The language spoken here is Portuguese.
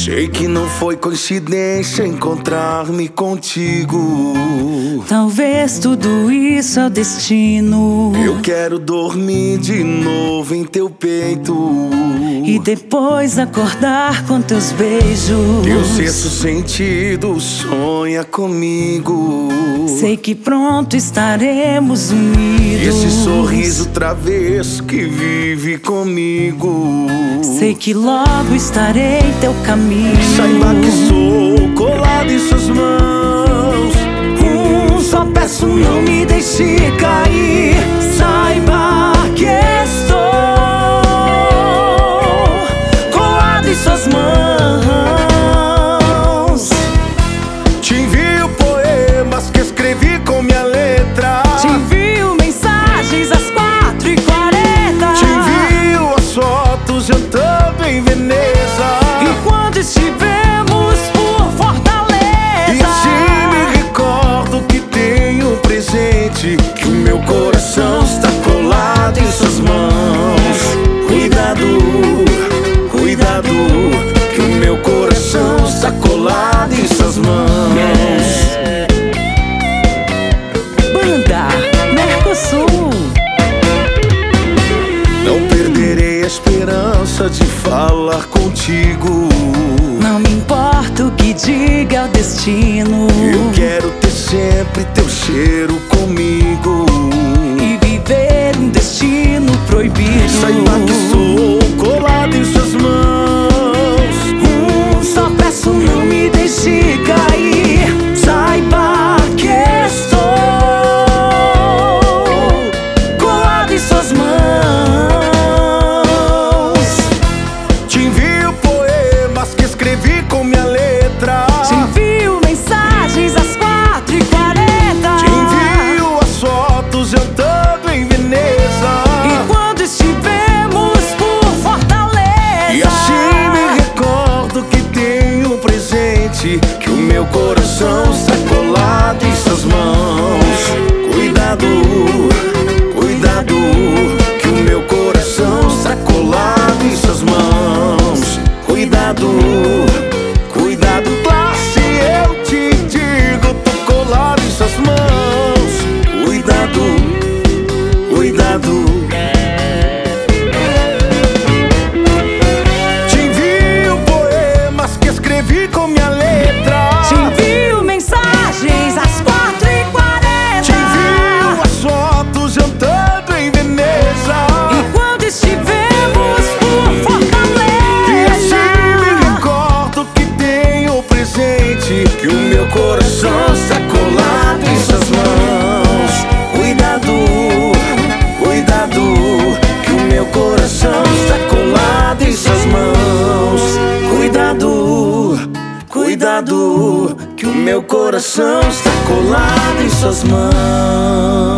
Sei que não foi coincidência encontrar-me contigo. Talvez tudo isso é o destino. Eu quero dormir de novo em teu peito e depois acordar com teus beijos. Teu sexto sentido sonha comigo. Sei que pronto estaremos unidos. Esse sorriso travesso que vive comigo. Sei que logo estarei em teu caminho. Saiba que sou colado em suas mãos. Só peço, não me deixe cair. Saiba que estou colado em suas mãos. Te envio poemas que escrevi com minha letra. Te envio mensagens às 4h40. Te envio as fotos jantando em Veneza. E quando estivemos por Fortaleza. E assim me recordo que tenho um presente, que o meu coração está colado em suas mãos. Cuidado, cuidado, que o meu coração está colado em suas mãos. Banda Mercosul. Não perderei a esperança de falar contigo. Não me importa o que diga o destino. Eu quero ter sempre teu cheiro comigo e viver um destino proibido. Saiba que sou colado em suas mãos. Só peço, não me deixe cair. Saiba que estou colado em suas mãos. Te envio poemas que escrevi com minha letra. Te envio mensagens às 4h40. Te envio as fotos jantando em Veneza. E quando estivemos por Fortaleza. E assim me recordo que tenho um presente, que o meu coração está colado em suas mãos. Cuidado, cuidado, que o meu coração está colado em suas mãos. Cuidado, cuidado, classe, eu te digo, tô colado em suas mãos. Cuidado, cuidado. Te envio poemas que escrevi com minha letra. Te envio mensagens às 4h40. Te envio as fotos jantando em Veneza. E quando estivemos por Fortaleza. E assim me recordo que tenho um presente, que o meu coração está colado em suas mãos. Cuidado, cuidado, que o meu coração está colado em suas mãos. Cuidado, cuidado, que o meu coração está colado em suas mãos.